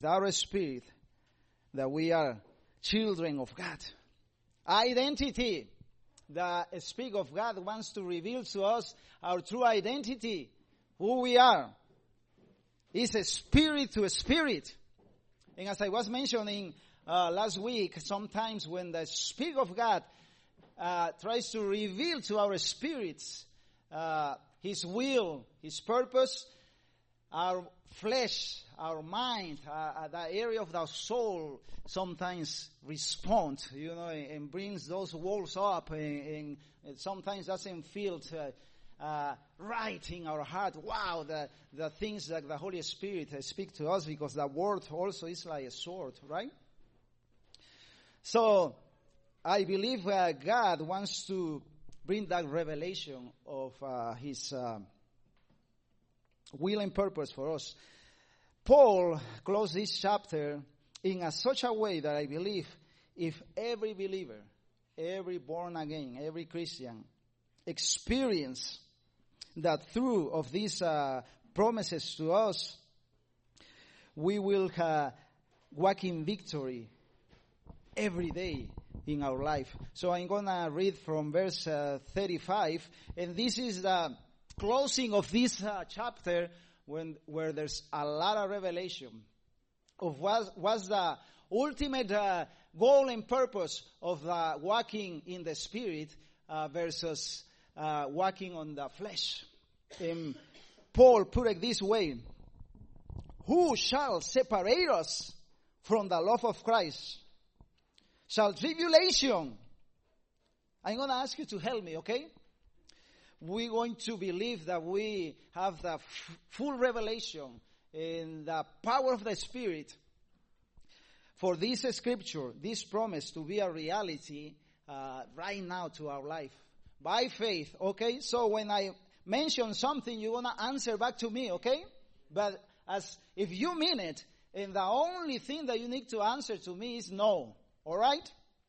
our spirit that we are children of God. Identity. The Spirit of God wants to reveal to us our true identity, who we are. It's a spirit to a spirit. And as I was mentioning last week, sometimes when the Spirit of God tries to reveal to our spirits His will, His purpose, our flesh, our mind, the area of the soul sometimes respond, and brings those walls up, and sometimes doesn't feel right in our heart. Wow, the things that the Holy Spirit speak to us, because the word also is like a sword, right? So I believe God wants to bring that revelation of His will and purpose for us. Paul closed this chapter in such a way that I believe if every believer, every born again, every Christian experience that through of these promises to us, we will walk in victory every day in our life. So I'm going to read from verse 35, and this is the closing of this chapter where there's a lot of revelation of what was the ultimate goal and purpose of walking in the Spirit versus walking on the flesh. And Paul put it this way: who shall separate us from the love of Christ? Shall tribulation? I'm going to ask you to help me, okay? We're going to believe that we have the full revelation and the power of the Spirit for this scripture, this promise to be a reality right now to our life. By faith, okay? So when I mention something, you're going to answer back to me, okay? But as if you mean it, and the only thing that you need to answer to me is no. All right?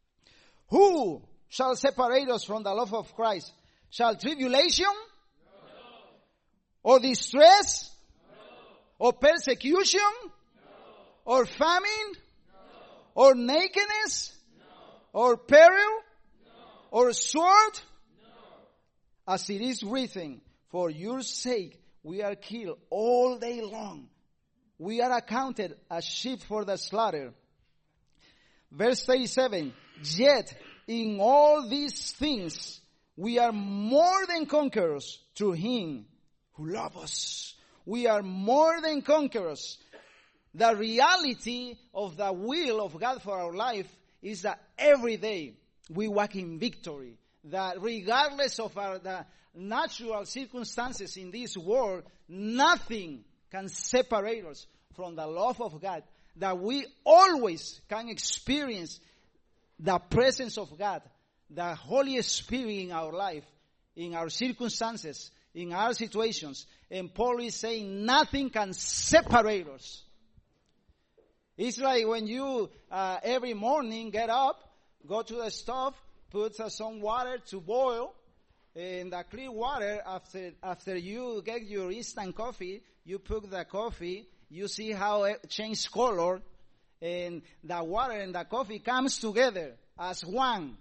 Who shall separate us from the love of Christ? Shall tribulation? No. Or distress? No. Or persecution? No. Or famine? No. Or nakedness? No. Or peril? No. Or sword? No. As it is written, for your sake we are killed all day long. We are accounted as sheep for the slaughter. Verse 37, yet in all these things we are more than conquerors through Him who loves us. We are more than conquerors. The reality of the will of God for our life is that every day we walk in victory. That regardless of the natural circumstances in this world, nothing can separate us from the love of God. That we always can experience the presence of God, the Holy Spirit in our life, in our circumstances, in our situations. And Paul is saying nothing can separate us. It's like when you every morning get up, go to the stove, put some water to boil, and the clear water, after you get your instant coffee, you put the coffee, you see how it changes color, and the water and the coffee comes together as one.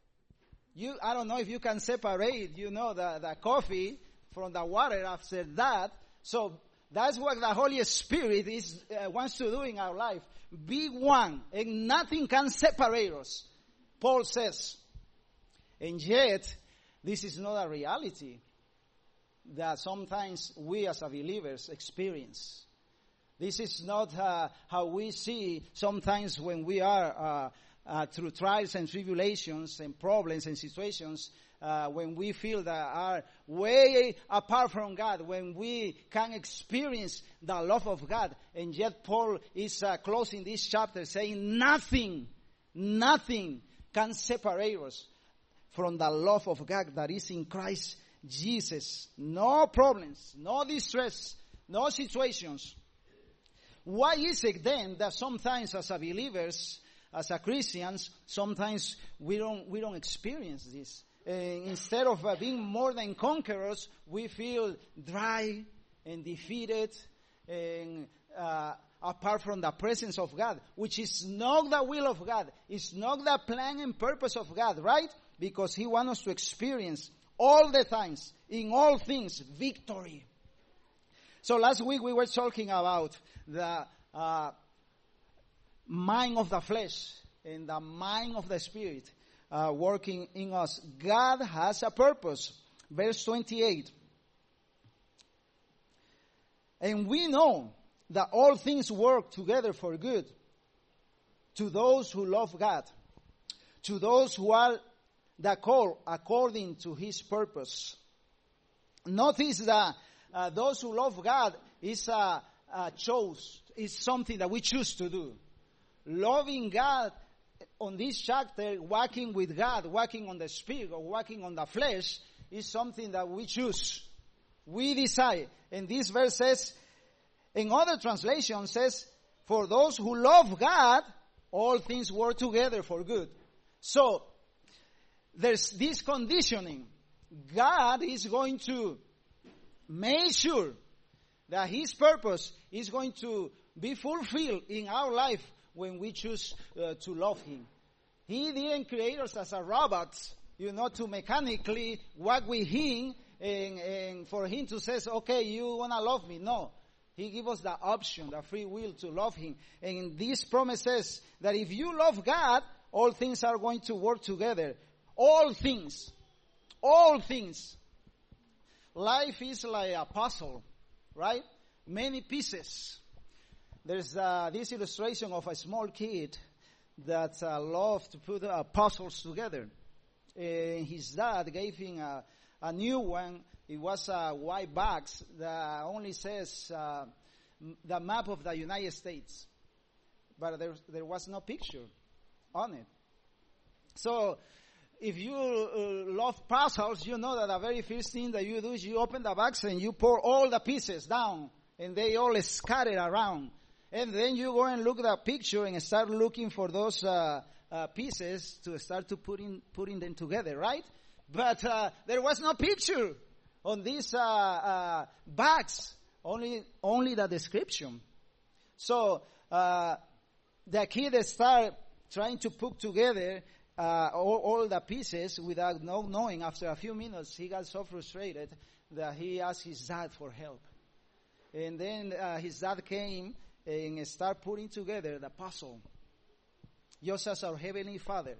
I don't know if you can separate, the coffee from the water after that. So that's what the Holy Spirit wants to do in our life. Be one, and nothing can separate us, Paul says. And yet, this is not a reality that sometimes we as believers experience. This is not how we see sometimes when we are through trials and tribulations and problems and situations, when we feel that are way apart from God, when we can experience the love of God. And yet Paul is closing this chapter saying nothing can separate us from the love of God that is in Christ Jesus. No problems, no distress, no situations. Why is it then that sometimes as believers, as Christians, sometimes we don't experience this? Instead of being more than conquerors, we feel dry and defeated and apart from the presence of God, which is not the will of God. It's not the plan and purpose of God, right? Because He wants us to experience all the times, in all things, victory. So last week we were talking about the mind of the flesh and the mind of the Spirit working in us. God has a purpose. Verse 28. And we know that all things work together for good to those who love God, to those who are the called according to His purpose. Notice that those who love God is something that we choose to do. Loving God on this chapter, walking with God, walking on the Spirit or walking on the flesh is something that we choose. We decide. And this verse says, in other translations says, for those who love God, all things work together for good. So, there's this conditioning. God is going to make sure that His purpose is going to be fulfilled in our life when we choose to love Him. He didn't create us as a robots, to mechanically walk with Him and for Him to say, okay, you want to love me. No. He gives us the option, the free will to love Him. And this promise says that if you love God, all things are going to work together. All things. All things. Life is like a puzzle, right? Many pieces. There's this illustration of a small kid that loved to put puzzles together. His dad gave him a new one. It was a white box that only says the map of the United States. But there was no picture on it. So, if you love puzzles, you know that the very first thing that you do is you open the box and you pour all the pieces down. And they all scatter around. And then you go and look at the picture and start looking for those pieces to start to putting them together, right? But there was no picture on this box, only the description. So the kid start trying to put together all the pieces without knowing. After a few minutes, he got so frustrated that he asked his dad for help. And then his dad came and started putting together the puzzle. Just as our Heavenly Father,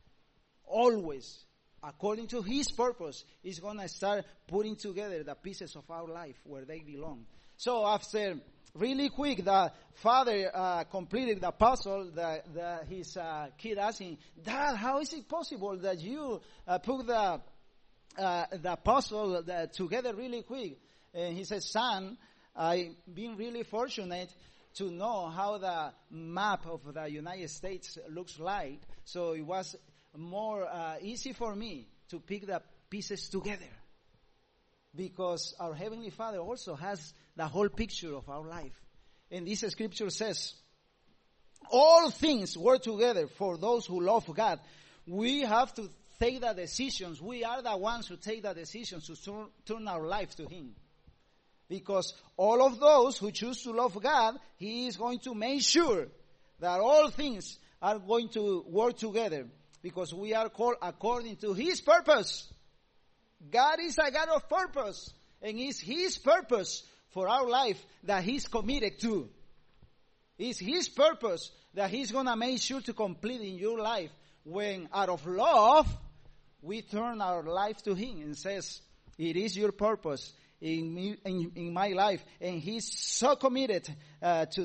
always, according to His purpose, is going to start putting together the pieces of our life where they belong. So after really quick, the father completed the puzzle. His kid asking, Dad, how is it possible that you put the puzzle together really quick? And he said, Son, I've been really fortunate to know how the map of the United States looks like. So it was more easy for me to pick the pieces together. Because our Heavenly Father also has the whole picture of our life. And this scripture says, all things work together for those who love God. We have to take the decisions. We are the ones who take the decisions to turn our life to Him. Because all of those who choose to love God, He is going to make sure that all things are going to work together. Because we are called according to His purpose. God is a God of purpose. And it's His purpose for our life that He's committed to. It's His purpose that He's going to make sure to complete in your life. When out of love, we turn our life to Him and says, it is your purpose in my life. And He's so committed to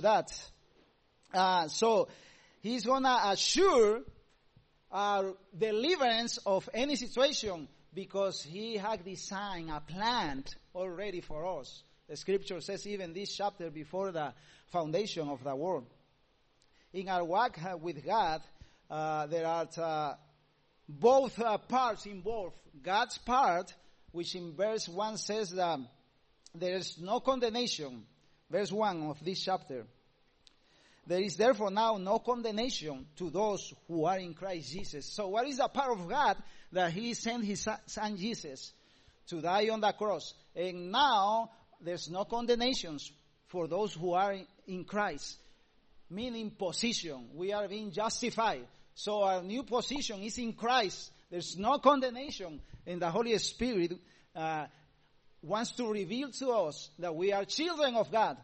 that. So He's going to assure our deliverance of any situation because He had designed a plan already for us. The scripture says even this chapter before the foundation of the world. In our walk with God, there are both parts involved. God's part, which in verse 1 says that there is no condemnation. Verse 1 of this chapter. There is therefore now no condemnation to those who are in Christ Jesus. So what is the part of God? That He sent His Son Jesus to die on the cross. And now there's no condemnations for those who are in Christ, meaning position. We are being justified. So our new position is in Christ. There's no condemnation, and the Holy Spirit wants to reveal to us that we are children of God.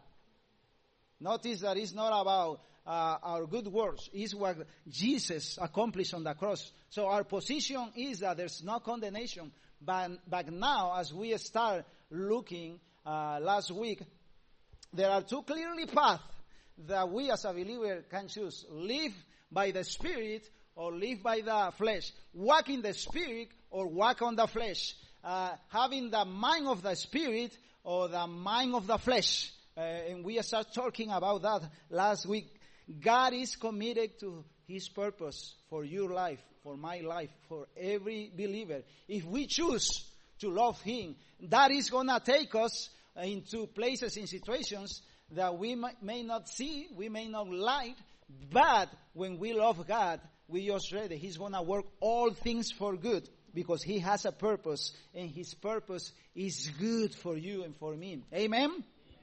Notice that it's not about our good works. It's what Jesus accomplished on the cross. So our position is that there's no condemnation. But now, as we start looking last week, there are two clearly paths that we as a believer can choose. Live by the Spirit or live by the flesh. Walk in the Spirit or walk on the flesh. Having the mind of the Spirit or the mind of the flesh. And we started talking about that last week. God is committed to His purpose for your life, for my life, for every believer. If we choose to love Him, that is going to take us into places, in situations that we may not see, we may not like, but when we love God, we just read that He's going to work all things for good because He has a purpose, and His purpose is good for you and for me. Amen?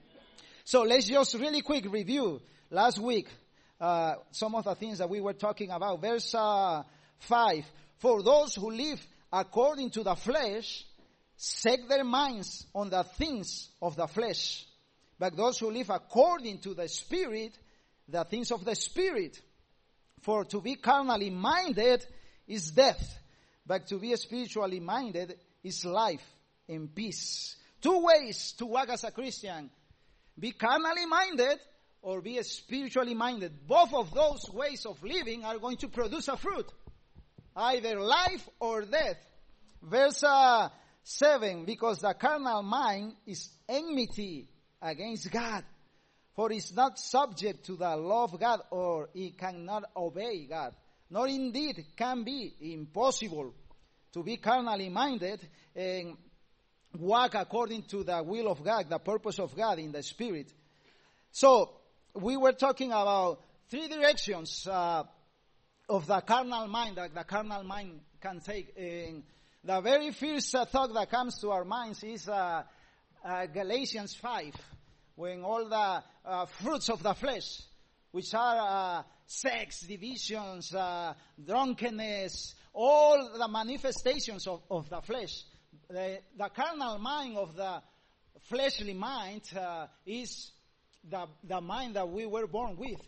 So let's just really quick review last week some of the things that we were talking about. Verse 5, for those who live according to the flesh, set their minds on the things of the flesh. But those who live according to the Spirit, the things of the Spirit. For to be carnally minded is death, but to be spiritually minded is life and peace. Two ways to walk as a Christian. Be carnally minded or be spiritually minded. Both of those ways of living are going to produce a fruit. Either life or death. Verse 7, because the carnal mind is enmity against God. For it's not subject to the law of God, or it cannot obey God. Nor indeed can be impossible to be carnally minded and walk according to the will of God, the purpose of God in the Spirit. So, we were talking about three directions of the carnal mind that the carnal mind can take. And the very first thought that comes to our minds is Galatians 5, when all the fruits of the flesh, which are sex, divisions, drunkenness, all the manifestations of the flesh. The carnal mind of the fleshly mind is the mind that we were born with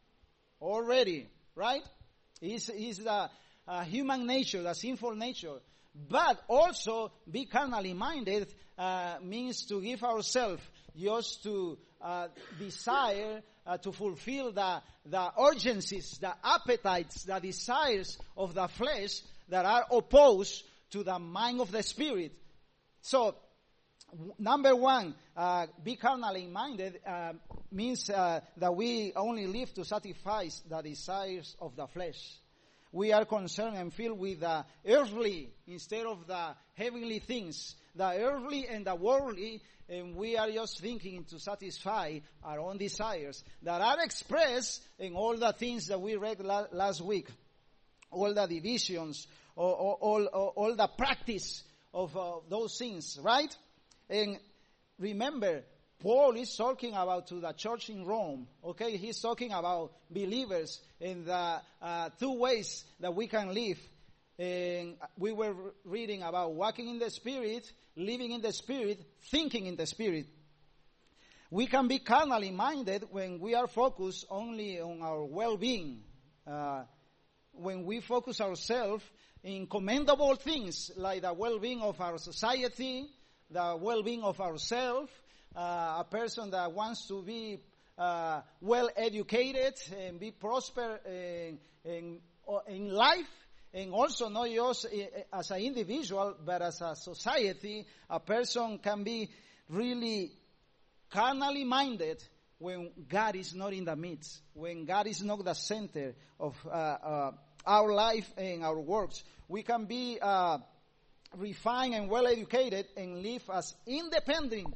already, right? Is the human nature, the sinful nature. But also, be carnally minded means to give ourselves just to desire to fulfill the urgencies, the appetites, the desires of the flesh that are opposed to the mind of the Spirit. So, number one, be carnally minded means that we only live to satisfy the desires of the flesh. We are concerned and filled with the earthly instead of the heavenly things. The earthly and the worldly, and we are just thinking to satisfy our own desires that are expressed in all the things that we read last week. All the divisions, all the practice of those things, right? And remember, Paul is talking about to the church in Rome, okay? He's talking about believers in the two ways that we can live. And we were reading about walking in the Spirit, living in the Spirit, thinking in the Spirit. We can be carnally minded when we are focused only on our well-being. When we focus ourselves in commendable things like the well-being of our society, the well-being of ourselves, a person that wants to be well-educated and be prosper in life, and also not just as an individual, but as a society. A person can be really carnally minded when God is not in the midst, when God is not the center of our life and our works. We can be refined and well-educated and live as independent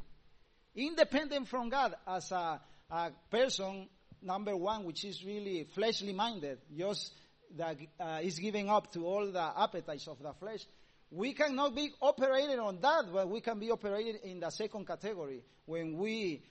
from God, as a person, number one, which is really fleshly minded, just that is giving up to all the appetites of the flesh. we cannot be operating on that, but we can be operating in the second category when we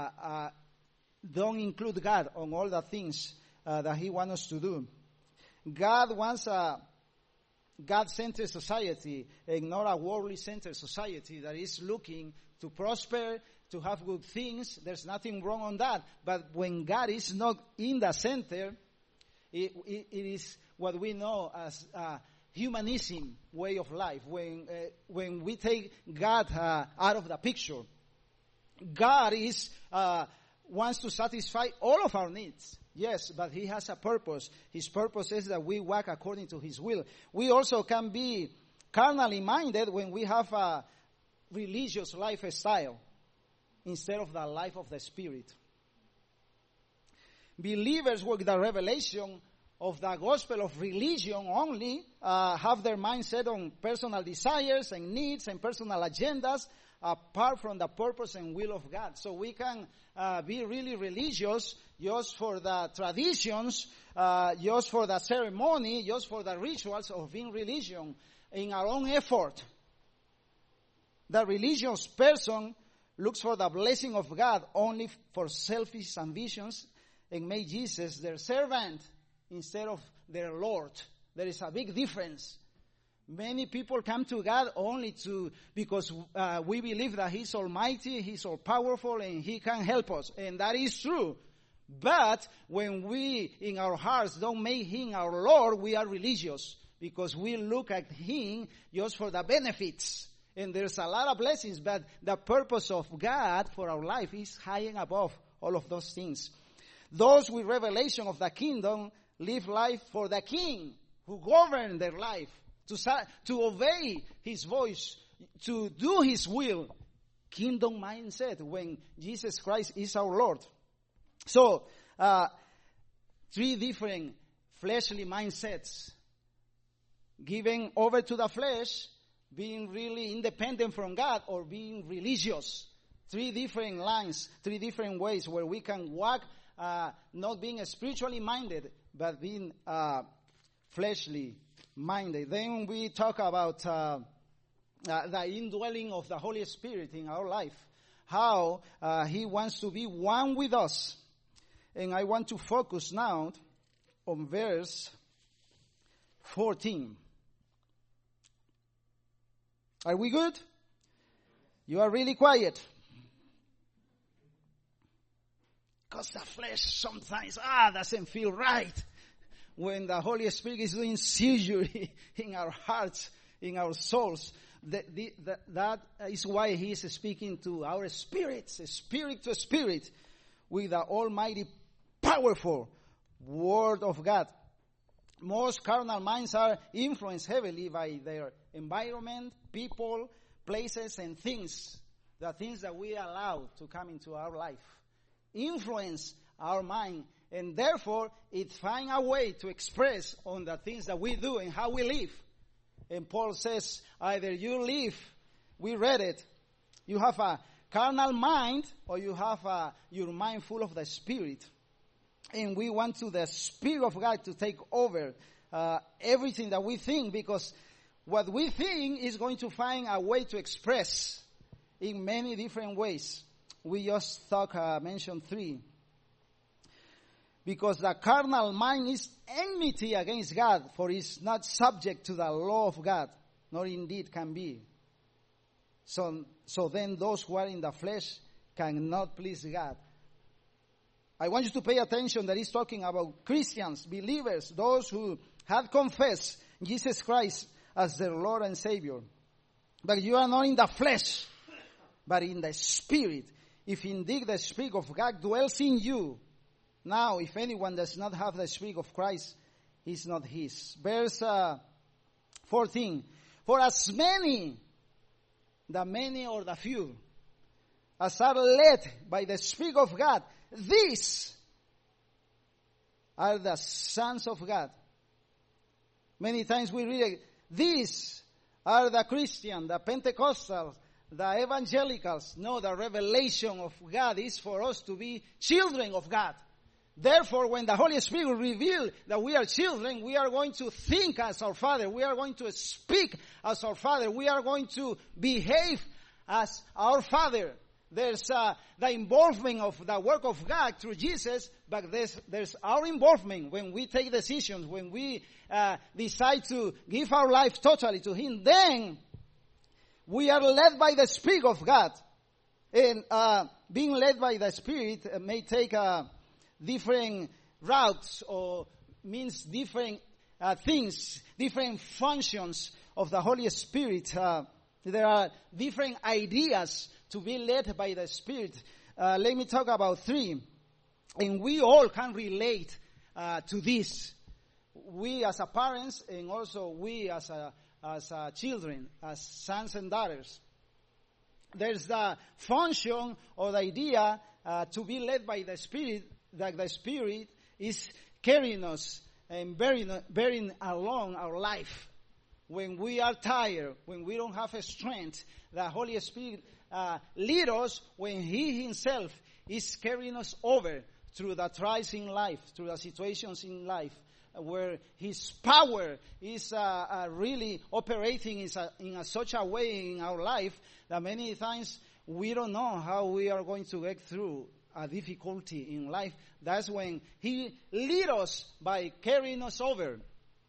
don't include God on all the things that He wants us to do. God wants a God-centered society and not a worldly-centered society that is looking to prosper, to have good things. There's nothing wrong on that. But when God is not in the center, it is what we know as humanism way of life. When we take God out of the picture, God wants to satisfy all of our needs. Yes, but He has a purpose. His purpose is that we walk according to His will. We also can be carnally minded when we have a religious lifestyle instead of the life of the Spirit. Believers with the revelation of the gospel of religion only have their mind set on personal desires and needs and personal agendas apart from the purpose and will of God. So we can be really religious just for the traditions, just for the ceremony, just for the rituals of being religion in our own effort. The religious person looks for the blessing of God only for selfish ambitions and make Jesus their servant instead of their Lord. There is a big difference. Many people come to God only because we believe that He's almighty, He's all powerful, and He can help us. And that is true. But when we, in our hearts, don't make Him our Lord, we are religious. Because we look at Him just for the benefits. And there's a lot of blessings, but the purpose of God for our life is high and above all of those things. Those with revelation of the kingdom live life for the King who governs their life, to obey His voice, to do His will. Kingdom mindset when Jesus Christ is our Lord. So, 3 different fleshly mindsets. Giving over to the flesh, being really independent from God, or being religious. 3 different lines, 3 different ways where we can walk, not being spiritually minded, but being fleshly minded. Then we talk about the indwelling of the Holy Spirit in our life. How He wants to be one with us. And I want to focus now on verse 14. Are we good? You are really quiet. Because the flesh sometimes doesn't feel right when the Holy Spirit is doing surgery in our hearts, in our souls. That is why He is speaking to our spirits, spirit to spirit, with the almighty, powerful Word of God. Most carnal minds are influenced heavily by their environment, people, places, and things. The things that we allow to come into our life influence our mind, and therefore it finds a way to express on the things that we do and how we live. And Paul says, either you live, we read it, you have a carnal mind, or you have your mind full of the Spirit. And we want the Spirit of God to take over everything that we think, because what we think is going to find a way to express in many different ways. We just mentioned 3. Because the carnal mind is enmity against God, for it is not subject to the law of God, nor indeed can be. So then those who are in the flesh cannot please God. I want you to pay attention that he's talking about Christians, believers, those who have confessed Jesus Christ as their Lord and Savior. But you are not in the flesh, but in the Spirit. If indeed the Spirit of God dwells in you. Now, if anyone does not have the Spirit of Christ, he is not his. Verse 14. For as many, the many or the few, as are led by the Spirit of God, these are the sons of God. Many times we read it, these are the Christian, the Pentecostals, the evangelicals. No, the revelation of God is for us to be children of God. Therefore, when the Holy Spirit will reveal that we are children, we are going to think as our Father. We are going to speak as our Father. We are going to behave as our Father. There's the involvement of the work of God through Jesus, but there's our involvement when we take decisions, when we decide to give our life totally to Him. Then we are led by the Spirit of God. And being led by the Spirit may take different routes or means different things, different functions of the Holy Spirit. There are different ideas to be led by the Spirit. Let me talk about 3. And we all can relate to this. We as parents and also we as children, as sons and daughters. There's the function or the idea to be led by the Spirit, that the Spirit is carrying us and bearing along our life. When we are tired, when we don't have strength, the Holy Spirit leads us when He Himself is carrying us over through the trials in life, through the situations in life, where His power is really operating in such a way in our life that many times we don't know how we are going to get through a difficulty in life. That's when He leads us by carrying us over,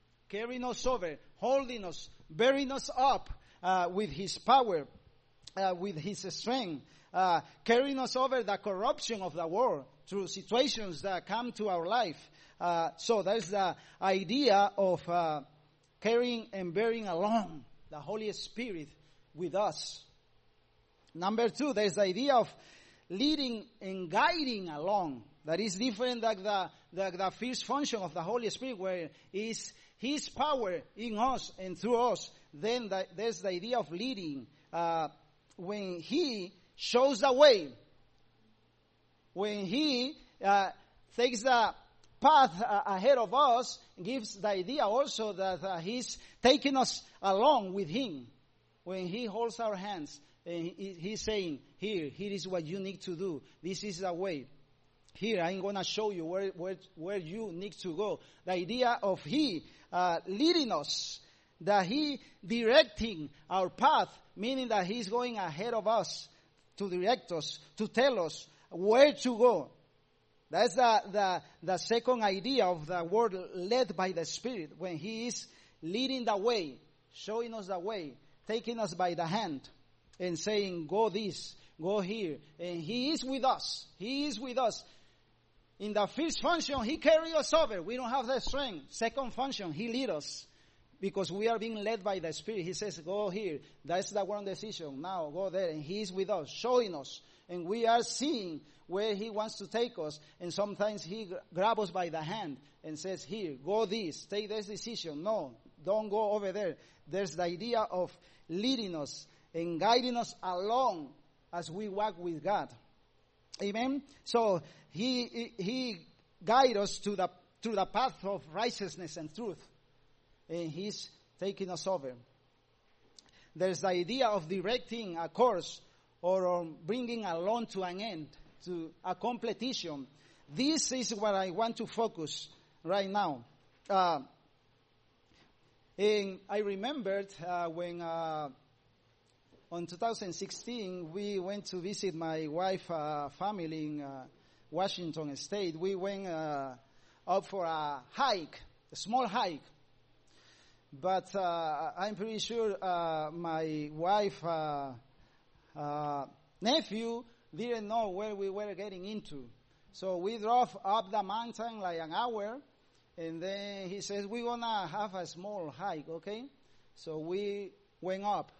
holding us, bearing us up with His power, with His strength, carrying us over the corruption of the world through situations that come to our life. So that's the idea of carrying and bearing along the Holy Spirit with us. Number 2, there's the idea of leading and guiding along. That is different than the first function of the Holy Spirit, where is His power in us and through us. Then there's the idea of leading. When He shows the way, when He takes the path ahead of us, gives the idea also that He's taking us along with Him. When He holds our hands, and He's saying, here is what you need to do. This is the way. Here, I'm going to show you where you need to go. The idea of He leading us, that He directing our path, meaning that He's going ahead of us to direct us, to tell us where to go. That's the second idea of the word led by the Spirit, when He is leading the way, showing us the way, taking us by the hand, and saying, go this, go here. And He is with us. He is with us. In the first function, He carries us over. We don't have the strength. Second function, He leads us. Because we are being led by the Spirit. He says, go here. That's the one decision. Now, go there. And He is with us, showing us. And we are seeing where He wants to take us. And sometimes He grabs us by the hand and says, here, go this. Take this decision. No, don't go over there. There's the idea of leading us and guiding us along as we walk with God. Amen? So, He guides us through the path of righteousness and truth. And He's taking us over. There's the idea of directing a course or bringing along to an end, to a completion. This is what I want to focus right now. And I remembered when on 2016 we went to visit my wife's family in Washington State. We went up for a hike, a small hike. But I'm pretty sure my wife nephew didn't know where we were getting into. So we drove up the mountain like an hour, and then he says, we're going to have a small hike, okay? So we went up.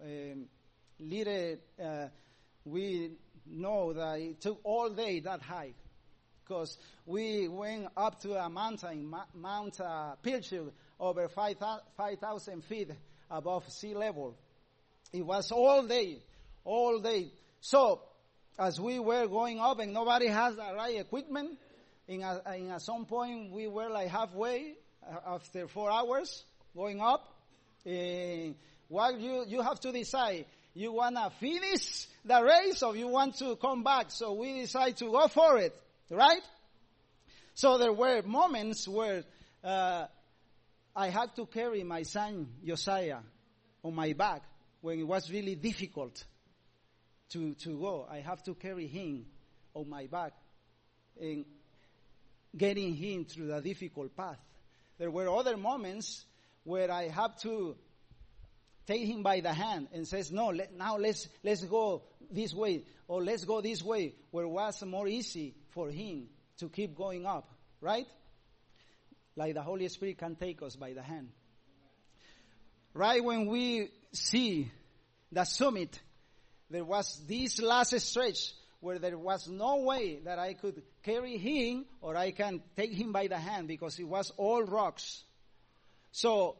We know that it took all day, that hike, because we went up to a mountain, Mount Pilcher, over 5,000 feet above sea level. It was all day. So, as we were going up and nobody has the right equipment, at some point we were like halfway after 4 hours going up. What you have to decide. You want to finish the race or you want to come back? So we decide to go for it, right? So there were moments where I had to carry my son Josiah on my back when it was really difficult to go. I have to carry him on my back and getting him through the difficult path. There were other moments where I have to take him by the hand and says, no, let's go this way, or let's go this way, where it was more easy for him to keep going up, right? Like the Holy Spirit can take us by the hand. Right when we see the summit, there was this last stretch where there was no way that I could carry him or I can take him by the hand because it was all rocks. So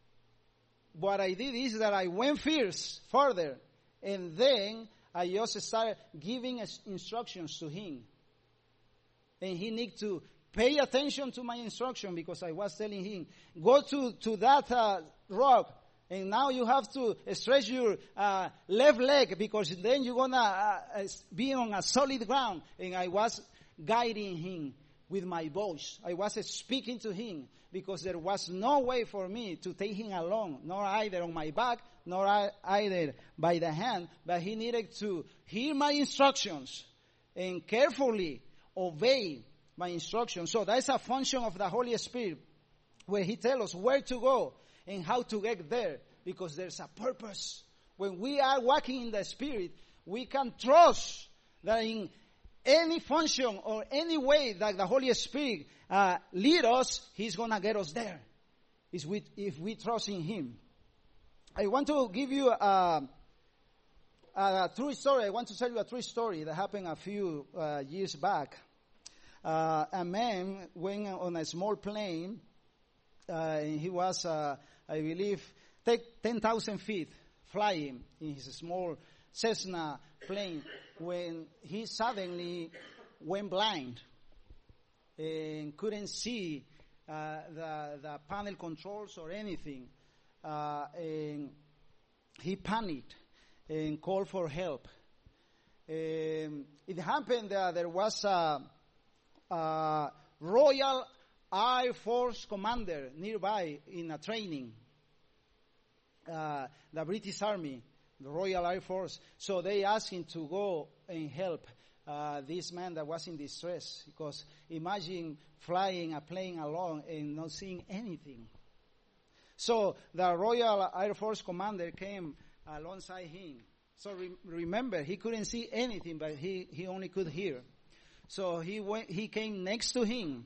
what I did is that I went first, further, and then I just started giving instructions to him. And he needed to pay attention to my instruction because I was telling him, go to that rock, and now you have to stretch your left leg because then you're going to be on a solid ground. And I was guiding him with my voice. I was speaking to him because there was no way for me to take him along, nor either on my back, nor either by the hand, but he needed to hear my instructions and carefully obey my instructions. So that's a function of the Holy Spirit, where he tells us where to go and how to get there, because there's a purpose. When we are walking in the Spirit, we can trust that in any function or any way that the Holy Spirit lead us, he's going to get us there. If we trust in him. I want to give you a true story. I want to tell you a true story that happened a few years back. A man went on a small plane, and he was, I believe, 10,000 feet flying in his small Cessna plane when he suddenly went blind and couldn't see the panel controls or anything. And he panicked and called for help. It happened that there was a Royal Air Force commander nearby in a training. The British Army, the Royal Air Force. So they asked him to go and help this man that was in distress. Because imagine flying a plane alone and not seeing anything. So the Royal Air Force commander came alongside him. So remember, he couldn't see anything, but he only could hear. So he came next to him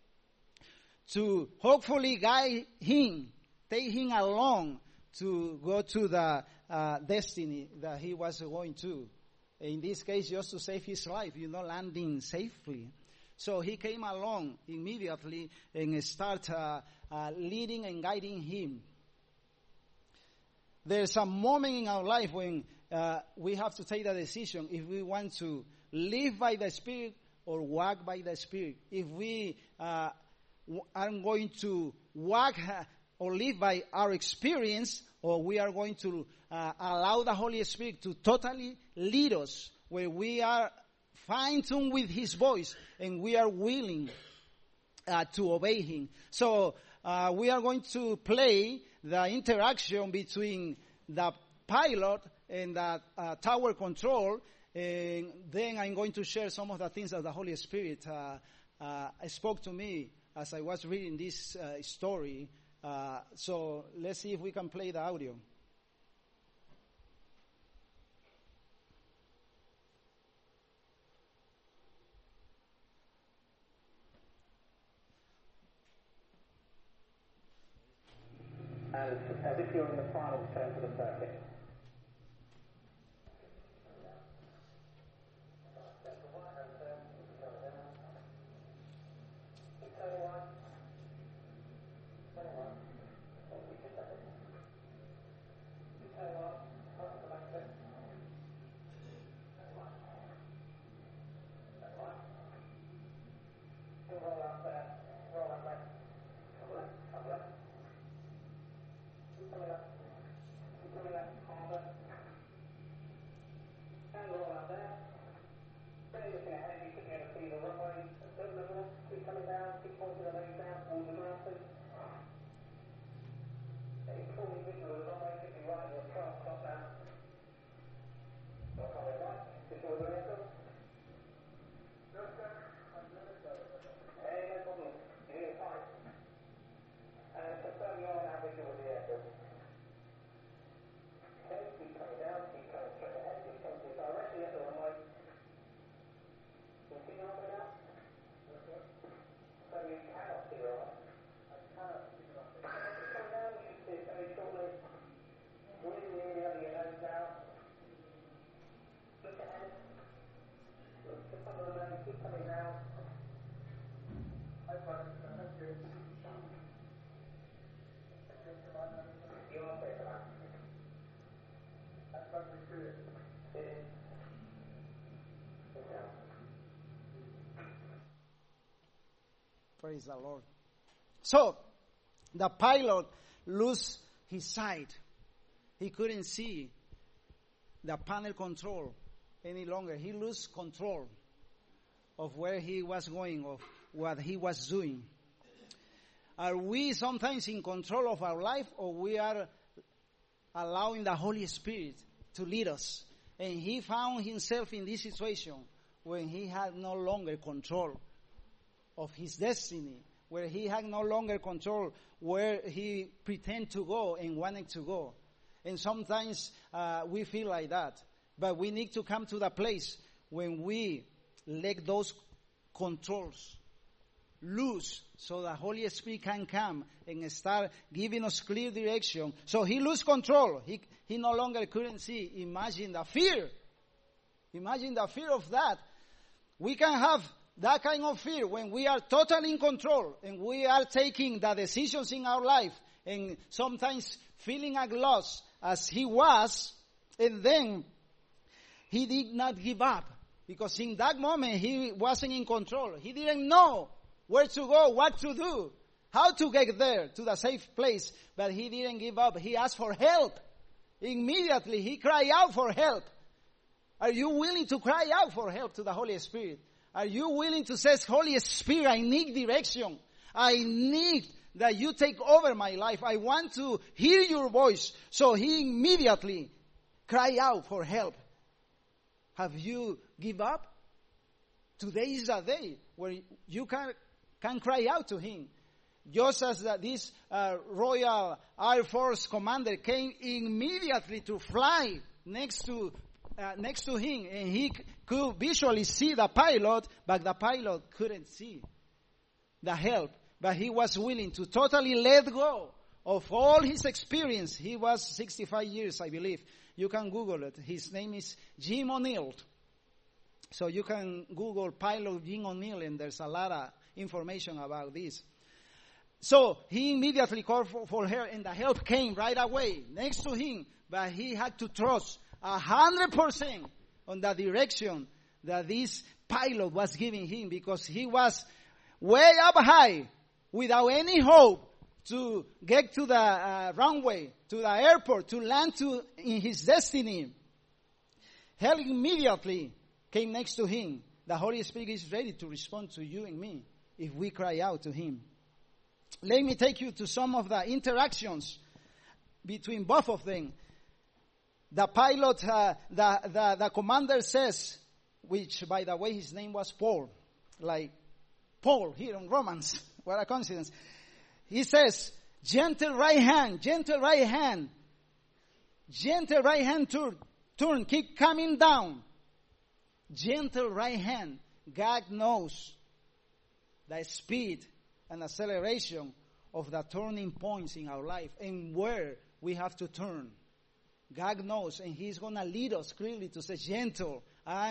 to hopefully guide him, take him along to go to the destiny that he was going to. In this case, just to save his life, landing safely. So he came along immediately and started leading and guiding him. There's a moment in our life when we have to take the decision if we want to live by the Spirit or walk by the Spirit. If we are going to walk or live by our experience, or we are going to allow the Holy Spirit to totally lead us, where we are fine-tuned with His voice and we are willing to obey Him. So we are going to play the interaction between the pilot and the tower control, and then I'm going to share some of the things that the Holy Spirit spoke to me as I was reading this story. So let's see if we can play the audio. And as if you're in the final turn for the circuit. Coming up. Praise the Lord. So, the pilot lost his sight. He couldn't see the panel control any longer. He lost control of where he was going, of what he was doing. Are we sometimes in control of our life, or we are allowing the Holy Spirit to lead us? And he found himself in this situation when he had no longer control of his destiny, where he had no longer control where he pretended to go and wanted to go. And sometimes we feel like that. But we need to come to the place when we let those controls loose, so the Holy Spirit can come and start giving us clear direction. So he lost control. He no longer couldn't see. Imagine the fear. Imagine the fear of that. We can have that kind of fear when we are totally in control and we are taking the decisions in our life and sometimes feeling at loss as he was, and then he did not give up, because in that moment he wasn't in control. He didn't know where to go, what to do, how to get there to the safe place, but he didn't give up. He asked for help. Immediately he cried out for help. Are you willing to cry out for help to the Holy Spirit? Are you willing to say, Holy Spirit, I need direction. I need that you take over my life. I want to hear your voice. So he immediately cried out for help. Have you give up? Today is a day where you can cry out to him. Just as this Royal Air Force commander came immediately to fly next to him, and he could visually see the pilot, but the pilot couldn't see the help. But he was willing to totally let go of all his experience. He was 65 years, I believe. You can Google it. His name is Jim O'Neill. So you can Google pilot Jim O'Neill, and there's a lot of information about this. So he immediately called for help, and the help came right away next to him. But he had to trust 100% on the direction that this pilot was giving him, because he was way up high without any hope to get to the runway, to the airport, to land in his destiny. Hell immediately came next to him. The Holy Spirit is ready to respond to you and me if we cry out to him. Let me take you to some of the interactions between both of them. The pilot, the commander says, which by the way his name was Paul, like Paul here in Romans. What a coincidence. He says, gentle right hand, gentle right hand, gentle right hand turn, keep coming down. Gentle right hand. God knows the speed and acceleration of the turning points in our life and where we have to turn. God knows, and he's going to lead us clearly to say, gentle,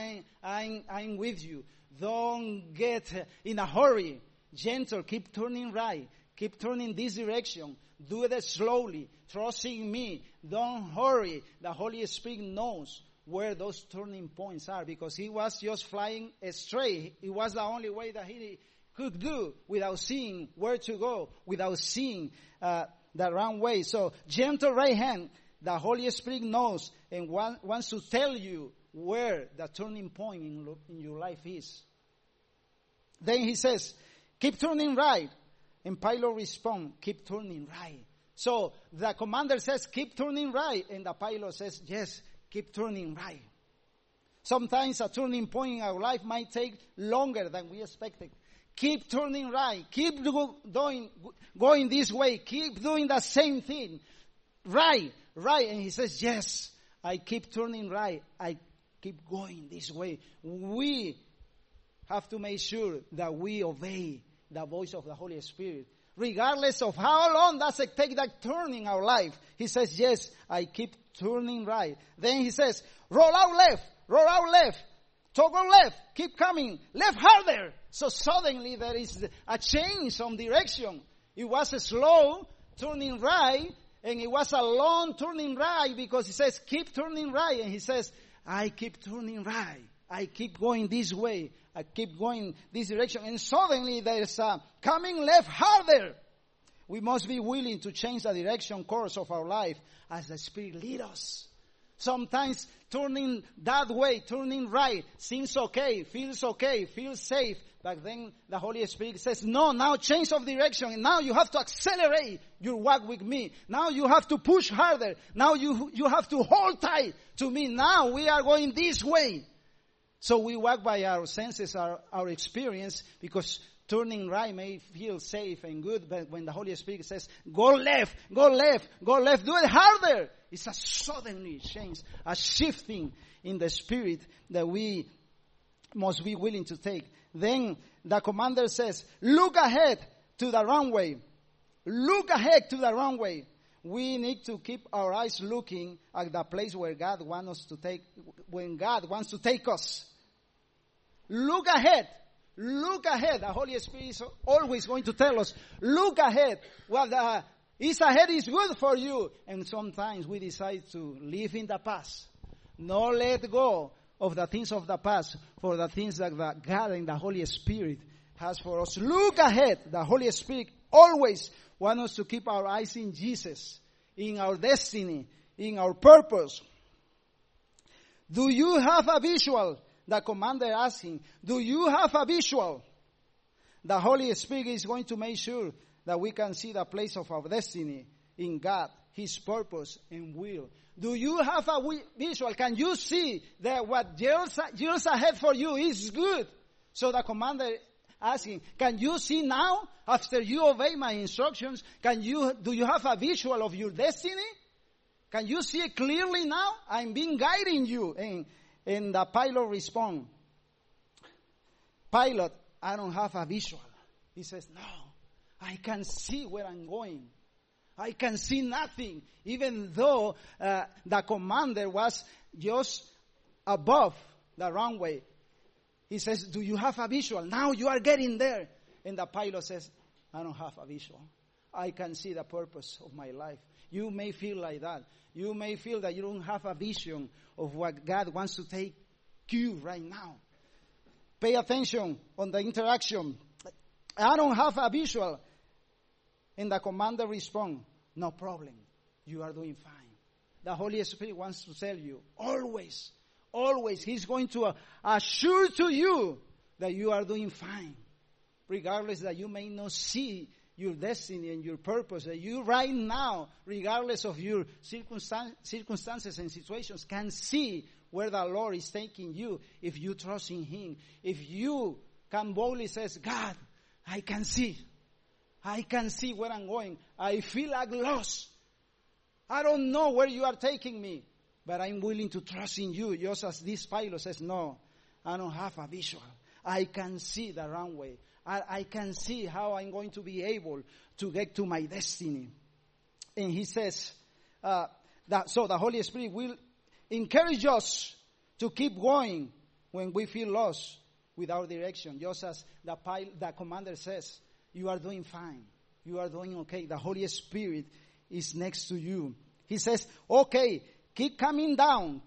I'm with you. Don't get in a hurry. Gentle, keep turning right. Keep turning this direction. Do it slowly. Trust in me. Don't hurry. The Holy Spirit knows where those turning points are, because he was just flying straight. It was the only way that he could do without seeing where to go, without seeing the wrong way. So, gentle right hand. The Holy Spirit knows and wants to tell you where the turning point in your life is. Then he says, keep turning right. And pilot responds, keep turning right. So the commander says, keep turning right. And the pilot says, yes, keep turning right. Sometimes a turning point in our life might take longer than we expected. Keep turning right. Keep going this way. Keep doing the same thing. Right. And he says, yes, I keep turning right. I keep going this way. We have to make sure that we obey the voice of the Holy Spirit. Regardless of how long does it take that turn in our life. He says, yes, I keep turning right. Then he says, roll out left, toggle left, keep coming, left harder. So suddenly there is a change of direction. It was a slow turning right, and it was a long turning right, because he says, keep turning right. And he says, I keep turning right. I keep going this way. I keep going this direction. And suddenly there's a coming left harder. We must be willing to change the direction course of our life as the Spirit leads us. Sometimes turning that way, turning right, seems okay, feels safe. But then the Holy Spirit says, no, now change of direction. And now you have to accelerate your walk with me. Now you have to push harder. Now you have to hold tight to me. Now we are going this way. So we walk by our senses, our experience, because turning right may feel safe and good, but when the Holy Spirit says, go left, do it harder. It's a suddenly change, a shifting in the spirit that we must be willing to take. Then the commander says, look ahead to the runway. Look ahead to the runway. We need to keep our eyes looking at the place where God wants us to take, when God wants to take us. Look ahead. Look ahead. The Holy Spirit is always going to tell us, look ahead. What is ahead is good for you. And sometimes we decide to live in the past. Not let go of the things of the past for the things that God and the Holy Spirit has for us. Look ahead. The Holy Spirit always wants us to keep our eyes in Jesus, in our destiny, in our purpose. Do you have a visual? The commander asking, do you have a visual? The Holy Spirit is going to make sure that we can see the place of our destiny in God, His purpose and will. Do you have a visual? Can you see that what years ahead for you is good? So the commander asking, can you see now, after you obey my instructions, do you have a visual of your destiny? Can you see it clearly now? I'm being guiding you. And the pilot responds, pilot, I don't have a visual. He says, no, I can see where I'm going. I can see nothing, even though the commander was just above the runway. He says, do you have a visual? Now you are getting there. And the pilot says, I don't have a visual. I can see the purpose of my life. You may feel like that. You may feel that you don't have a vision of what God wants to take you right now. Pay attention on the interaction. I don't have a visual. And the commander responds, no problem. You are doing fine. The Holy Spirit wants to tell you, always, He's going to assure to you that you are doing fine. Regardless that you may not see your destiny and your purpose, that you right now, regardless of your circumstances and situations, can see where the Lord is taking you if you trust in Him. If you can boldly say, God, I can see where I'm going. I feel like lost. I don't know where you are taking me, but I'm willing to trust in you. Just as this pilot says, no, I don't have a visual. I can see the runway. I can see how I'm going to be able to get to my destiny. And he says, so the Holy Spirit will encourage us to keep going when we feel lost without direction. Just as the commander says, you are doing fine. You are doing okay. The Holy Spirit is next to you. He says, okay, keep coming down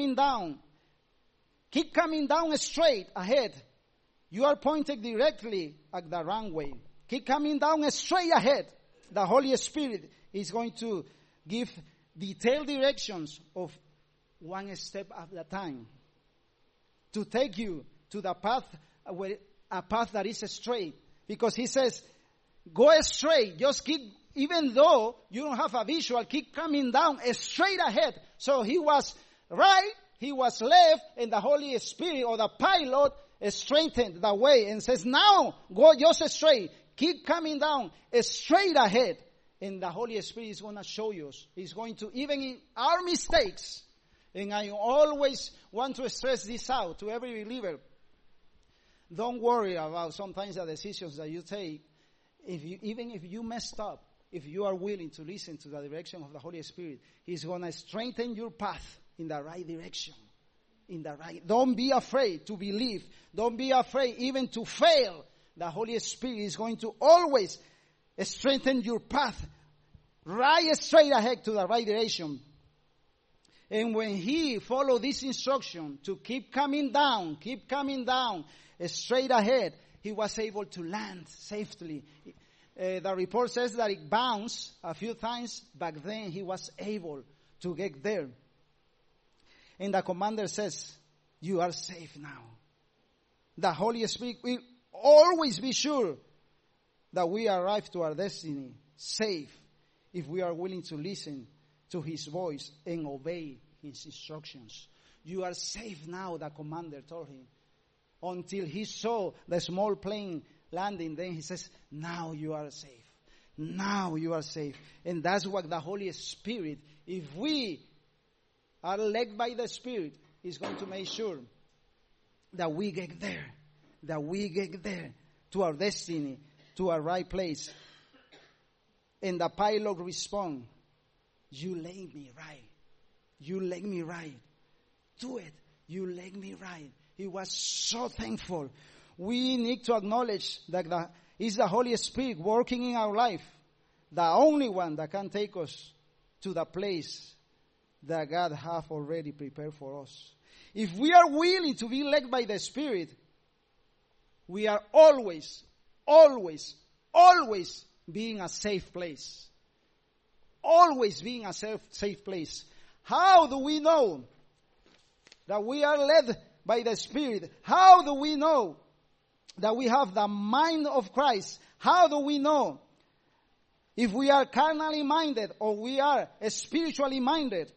straight ahead. You are pointed directly at the runway. Keep coming down straight ahead. The Holy Spirit is going to give detailed directions of one step at a time to take you to the path, a path that is straight. Because He says, go straight. Just keep, even though you don't have a visual, keep coming down straight ahead. So He was right, He was left, and the Holy Spirit or the pilot straightened the way and says, now go just straight. Keep coming down straight ahead. And the Holy Spirit is going to show you. He's going to, even in our mistakes, and I always want to stress this out to every believer. Don't worry about sometimes the decisions that you take. Even if you messed up, if you are willing to listen to the direction of the Holy Spirit, He's going to strengthen your path in the right direction. Don't be afraid to believe. Don't be afraid even to fail. The Holy Spirit is going to always strengthen your path right straight ahead to the right direction. And when he followed this instruction to keep coming down, straight ahead, he was able to land safely. The report says that it bounced a few times. Back then, he was able to get there. And the commander says, you are safe now. The Holy Spirit will always be sure that we arrive to our destiny safe if we are willing to listen to his voice and obey his instructions. You are safe now, the commander told him. Until he saw the small plane landing, then he says, now you are safe. Now you are safe. And that's what the Holy Spirit, if we are led by the Spirit, is going to make sure that we get there to our destiny, to our right place. And the pilot responds, you led me right. You led me right. Do it. You led me right. He was so thankful. We need to acknowledge that it's the Holy Spirit working in our life, the only one that can take us to the place that God has already prepared for us. If we are willing to be led by the Spirit, we are always being a safe place. Always being a safe place. How do we know that we are led by the Spirit? How do we know that we have the mind of Christ? How do we know if we are carnally minded or we are spiritually minded?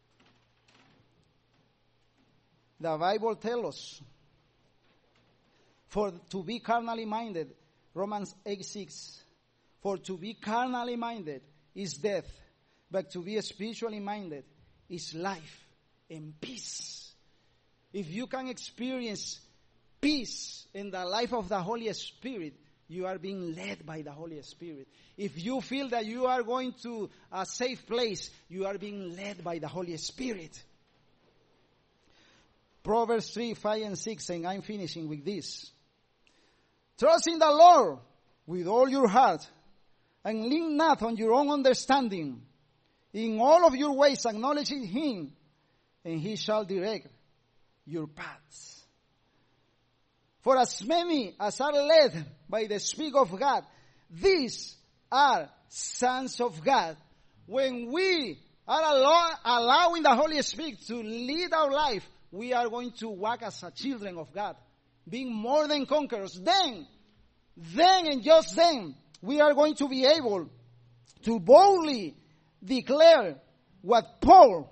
The Bible tells us, for to be carnally minded, Romans 8:6, for to be carnally minded is death, but to be spiritually minded is life and peace. If you can experience peace in the life of the Holy Spirit, you are being led by the Holy Spirit. If you feel that you are going to a safe place, you are being led by the Holy Spirit. Proverbs 3:5-6, and I'm finishing with this. Trust in the Lord with all your heart, and lean not on your own understanding. In all of your ways acknowledge him, and he shall direct your paths. For as many as are led by the Spirit of God, these are sons of God. When we are allowing the Holy Spirit to lead our life, we are going to walk as children of God, being more than conquerors. Then and just then, we are going to be able to boldly declare what Paul,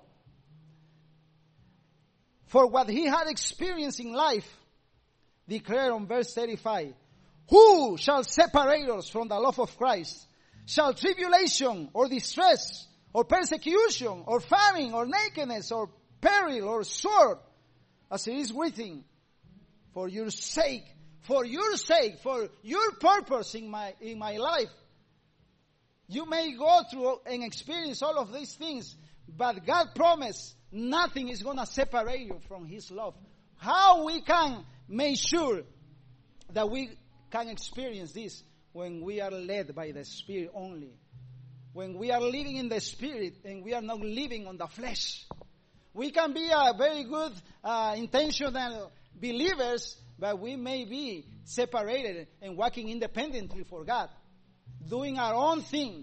for what he had experienced in life, declared on verse 35. Who shall separate us from the love of Christ? Shall tribulation or distress or persecution or famine or nakedness or peril or sword? As it is written, for your sake, for your purpose in my life. You may go through and experience all of these things, but God promised nothing is going to separate you from his love. How we can make sure that we can experience this? When we are led by the Spirit only. When we are living in the Spirit and we are not living on the flesh. We can be a very good intentional believers, but we may be separated and walking independently for God, doing our own thing,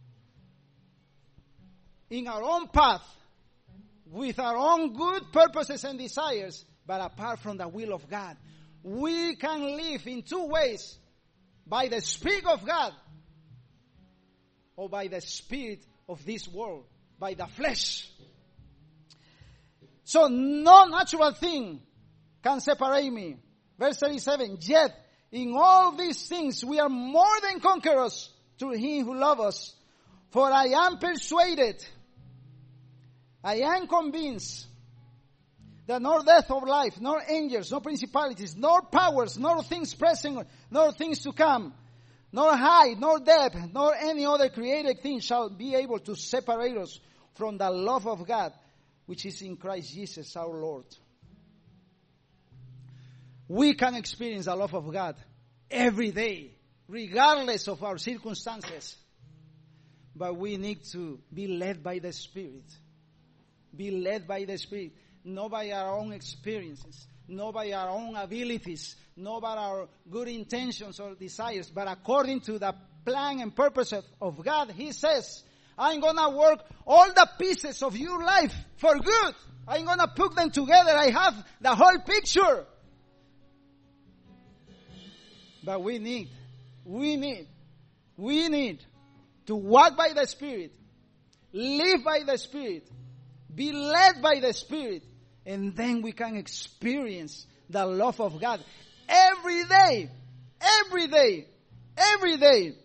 in our own path, with our own good purposes and desires, but apart from the will of God. We can live in two ways, by the Spirit of God or by the spirit of this world, by the flesh. So no natural thing can separate me. Verse 37, yet in all these things we are more than conquerors through him who loves us. For I am persuaded, I am convinced that nor death or life, nor angels, nor principalities, nor powers, nor things present, nor things to come, nor height, nor depth, nor any other created thing shall be able to separate us from the love of God, which is in Christ Jesus our Lord. We can experience the love of God every day, regardless of our circumstances. But we need to be led by the Spirit. be led by the Spirit, not by our own experiences, not by our own abilities, not by our good intentions or desires, but according to the plan and purpose of God. He says, I'm going to work all the pieces of your life for good. I'm going to put them together. I have the whole picture. But we need to walk by the Spirit, live by the Spirit, be led by the Spirit, and then we can experience the love of God every day, every day, every day.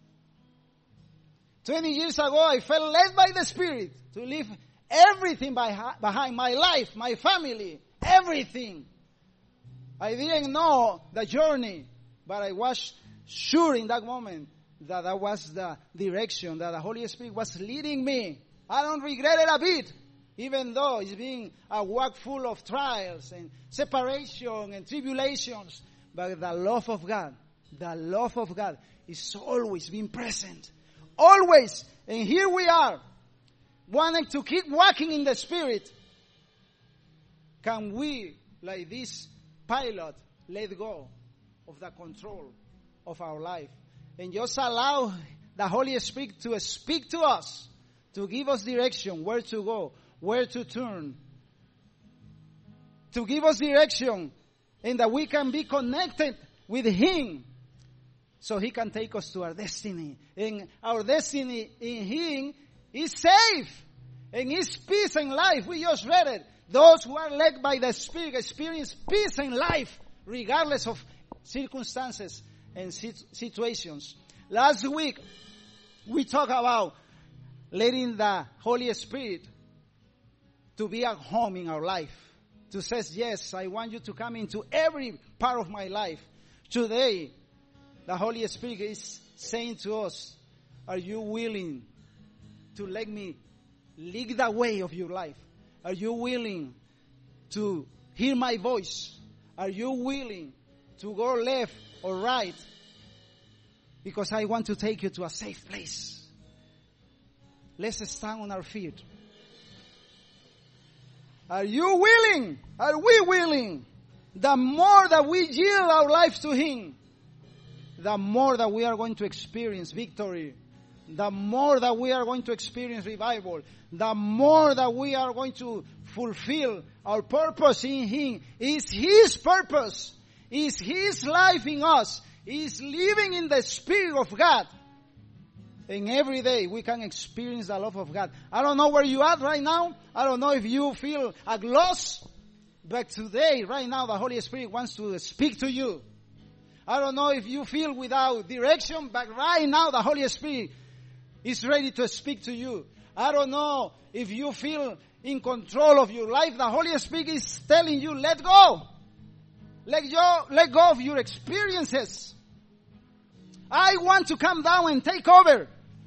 20 years ago, I felt led by the Spirit to leave everything behind, my life, my family, everything. I didn't know the journey, but I was sure in that moment that that was the direction, that the Holy Spirit was leading me. I don't regret it a bit, even though it's been a walk full of trials and separation and tribulations. But the love of God is always been present. Always. And here we are, wanting to keep walking in the Spirit. Can we, like this pilot, let go of the control of our life and just allow the Holy Spirit to speak to us, to give us direction, where to go, where to turn, to give us direction, and that we can be connected with Him so He can take us to our destiny. And our destiny in Him is safe and is peace and life. We just read it. Those who are led by the Spirit experience peace and life regardless of circumstances and situations. Last week, we talked about letting the Holy Spirit to be at home in our life. To say, yes, I want you to come into every part of my life. Today, the Holy Spirit is saying to us, are you willing to let me lead the way of your life? Are you willing to hear my voice? Are you willing to go left or right? Because I want to take you to a safe place. Let's stand on our feet. Are you willing? Are we willing? The more that we yield our lives to Him, the more that we are going to experience victory. The more that we are going to experience revival. The more that we are going to fulfill our purpose in Him. It's His purpose. It's His life in us. It's living in the Spirit of God. And every day we can experience the love of God. I don't know where you are right now. I don't know if you feel at loss. But today, right now, the Holy Spirit wants to speak to you. I don't know if you feel without direction, but right now the Holy Spirit is ready to speak to you. I don't know if you feel in control of your life. The Holy Spirit is telling you, let go. Let go of your experiences. I want to come down and take over.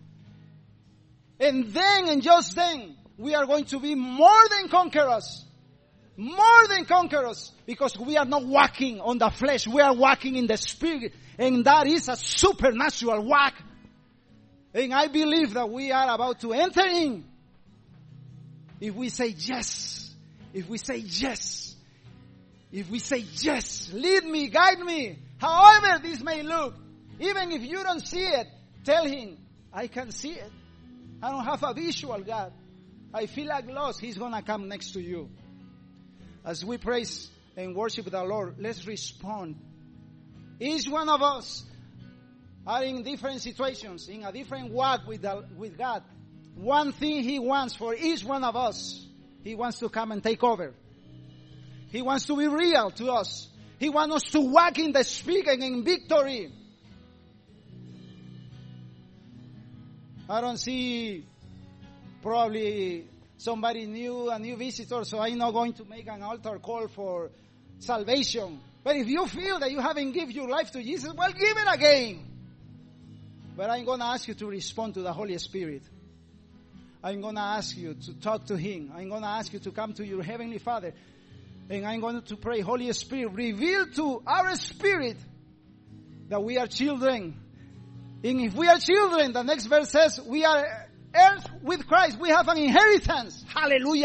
And then, and just then, we are going to be more than conquerors. More than conquerors. Because we are not walking on the flesh. We are walking in the Spirit. And that is a supernatural walk. And I believe that we are about to enter in. If we say yes. If we say yes. If we say yes. Lead me, guide me. However this may look. Even if you don't see it, tell Him, I can see it. I don't have a visual, God. I feel like lost. He's going to come next to you. As we praise and worship the Lord, let's respond. Each one of us are in different situations, in a different walk with God. One thing He wants for each one of us, He wants to come and take over. He wants to be real to us. He wants us to walk in the Spirit and in victory. I don't see probably somebody new, a new visitor, so I'm not going to make an altar call for salvation. But if you feel that you haven't given your life to Jesus, well, give it again. But I'm going to ask you to respond to the Holy Spirit. I'm going to ask you to talk to Him. I'm going to ask you to come to your Heavenly Father. And I'm going to pray, Holy Spirit, reveal to our spirit that we are children. And if we are children, the next verse says, we are heirs with Christ. We have an inheritance. Hallelujah.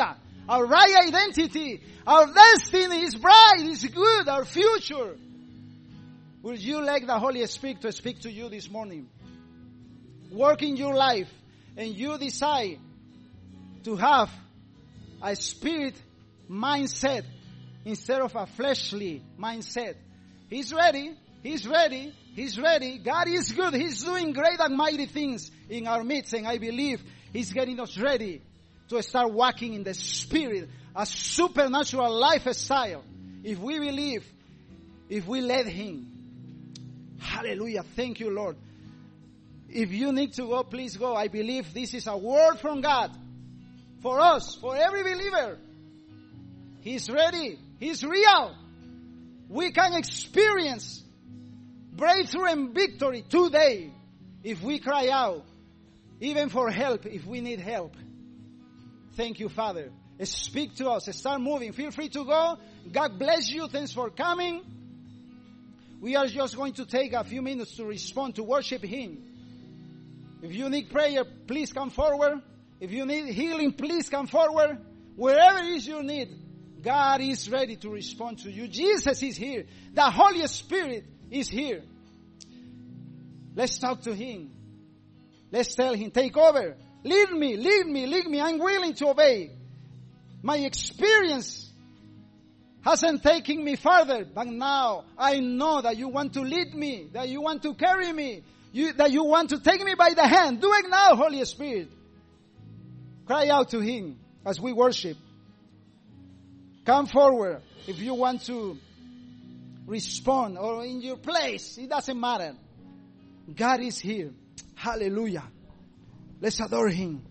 our right identity, our destiny is bright, is good, our future. Will you let the Holy Spirit to speak to you this morning? Work in your life, and you decide to have a spirit mindset instead of a fleshly mindset. He's ready. He's ready. He's ready. God is good. He's doing great and mighty things in our midst. And I believe He's getting us ready to start walking in the Spirit, a supernatural lifestyle. If we believe, if we let Him. Hallelujah. Thank you, Lord. If you need to go, please go. I believe this is a word from God for us, for every believer. He's ready. He's real. We can experience breakthrough and victory today if we cry out, even for help, if we need help. Thank you, Father. Speak to us. Start moving. Feel free to go. God bless you. Thanks for coming. We are just going to take a few minutes to respond, to worship Him. If you need prayer, please come forward. If you need healing, please come forward. Wherever it is you need, God is ready to respond to you. Jesus is here. The Holy Spirit is here. Let's talk to Him. Let's tell Him, take over. Lead me, lead me, lead me. I'm willing to obey. My experience hasn't taken me further, but now I know that you want to lead me, that you want to carry me, that you want to take me by the hand. Do it now, Holy Spirit. Cry out to Him as we worship. Come forward if you want to respond, or in your place. It doesn't matter. God is here. Hallelujah. Let's adore Him.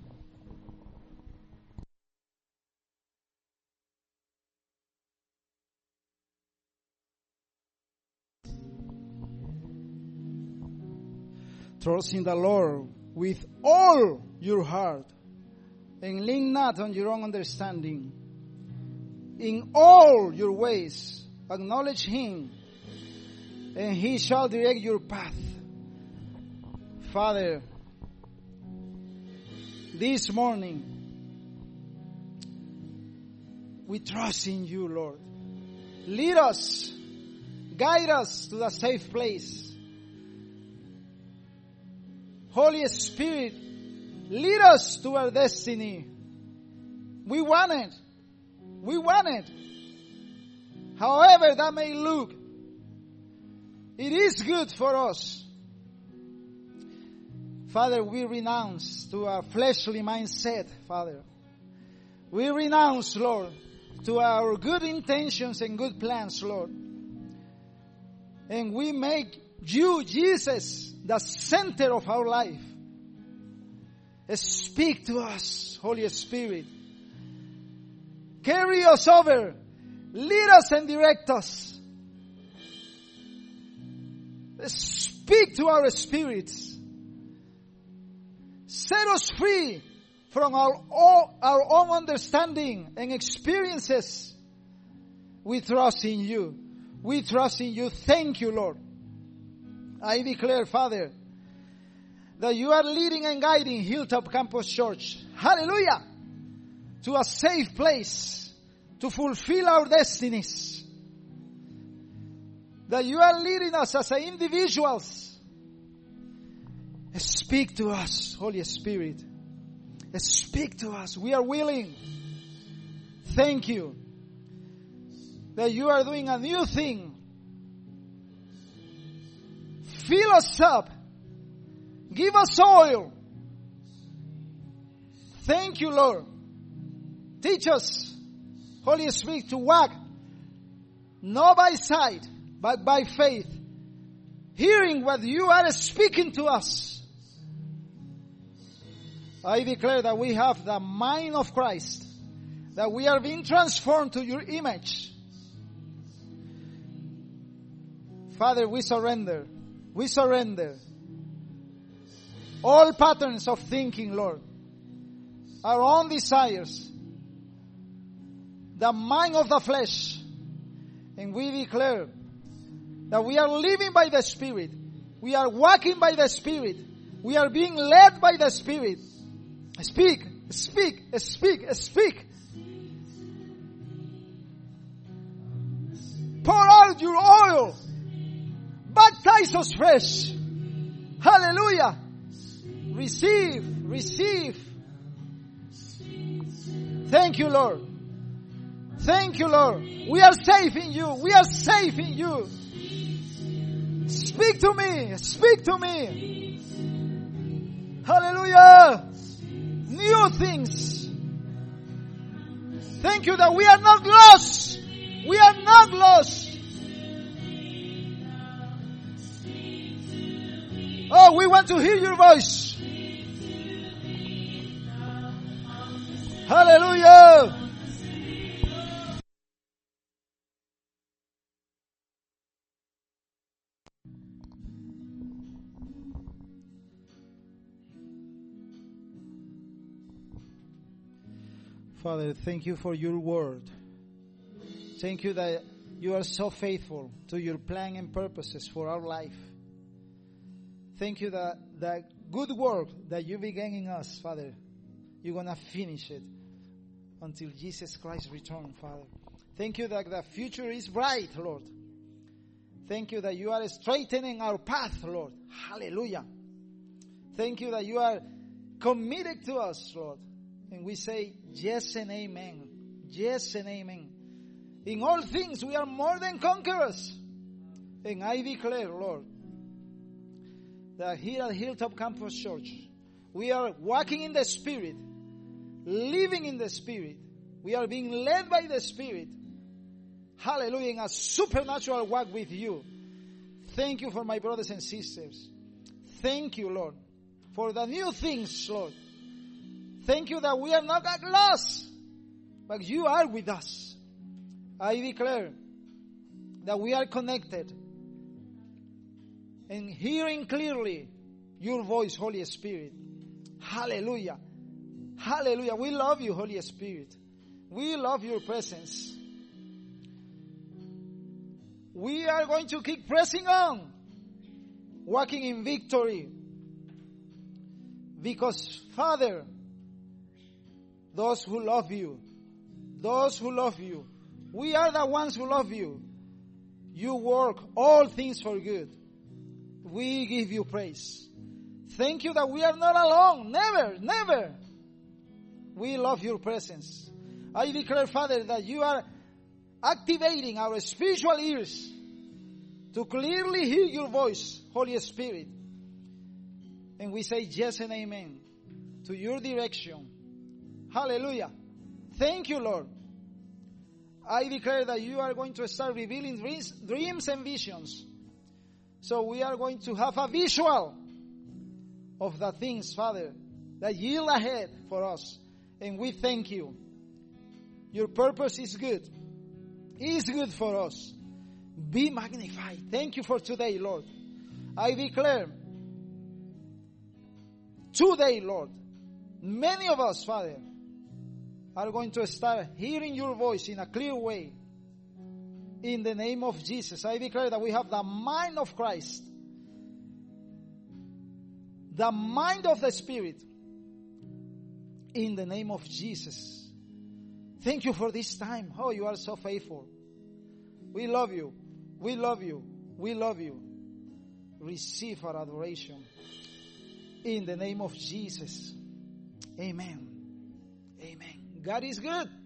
Trust in the Lord with all your heart, and lean not on your own understanding. In all your ways acknowledge Him, and He shall direct your path. Father, this morning we trust in you, Lord. Lead us, guide us to the safe place. Holy Spirit, lead us to our destiny. We want it. We want it. However that may look, it is good for us. Father, we renounce to a fleshly mindset, Father. We renounce, Lord, to our good intentions and good plans, Lord. And we make you, Jesus, the center of our life. Speak to us, Holy Spirit. Carry us over. Lead us and direct us. Speak to our spirits. Set us free from our own understanding and experiences. We trust in you. We trust in you. Thank you, Lord. I declare, Father, that you are leading and guiding Hilltop Campus Church. Hallelujah! To a safe place to fulfill our destinies. That you are leading us as individuals. Speak to us, Holy Spirit. Speak to us. We are willing. Thank you that you are doing a new thing. Fill us up. Give us oil. Thank you, Lord. Teach us, Holy Spirit, to walk not by sight, but by faith. Hearing what you are speaking to us. I declare that we have the mind of Christ. That we are being transformed to your image. Father, we surrender. We surrender. All patterns of thinking, Lord. Our own desires. The mind of the flesh. And we declare that we are living by the Spirit. We are walking by the Spirit. We are being led by the Spirit. Speak, speak, speak, speak. Pour out your oil. Baptize us fresh. Hallelujah. Receive. Thank you, Lord. Thank you, Lord. We are safe in you. We are safe in you. Speak to me. Speak to me. Hallelujah. New things. Thank you that we are not lost. We are not lost. Oh, we want to hear your voice. Hallelujah. Father, thank you for your word. Thank you that you are so faithful to your plan and purposes for our life. Thank you that the good work that you began in us, Father, you're going to finish it until Jesus Christ returns, Father. Thank you that the future is bright, Lord. Thank you that you are straightening our path, Lord. Hallelujah. Thank you that you are committed to us, Lord. And we say yes and amen. Yes and amen. In all things we are more than conquerors. And I declare, Lord, that here at Hilltop Campus Church, we are walking in the Spirit, living in the Spirit. We are being led by the Spirit. Hallelujah, in a supernatural walk with you. Thank you for my brothers and sisters. Thank you, Lord, for the new things, Lord. Thank you that we are not at loss, but you are with us. I declare that we are connected and hearing clearly your voice, Holy Spirit. Hallelujah. Hallelujah. We love you, Holy Spirit. We love your presence. We are going to keep pressing on, walking in victory. Because, Father, those who love you, we are the ones who love you. You work all things for good. We give you praise. Thank you that we are not alone. Never. We love your presence. I declare, Father, that you are activating our spiritual ears to clearly hear your voice, Holy Spirit. And we say yes and amen to your direction. Hallelujah. Thank you, Lord. I declare that you are going to start revealing dreams and visions. So we are going to have a visual of the things, Father, that yield ahead for us. And we thank you. Your purpose is good. It is good for us. Be magnified. Thank you for today, Lord. I declare today, Lord, many of us, Father, are going to start hearing your voice in a clear way. In the name of Jesus, I declare that we have the mind of Christ, the mind of the Spirit, in the name of Jesus. Thank you for this time. Oh, you are so faithful. We love you. We love you. We love you. Receive our adoration. In the name of Jesus. Amen. Amen. God is good.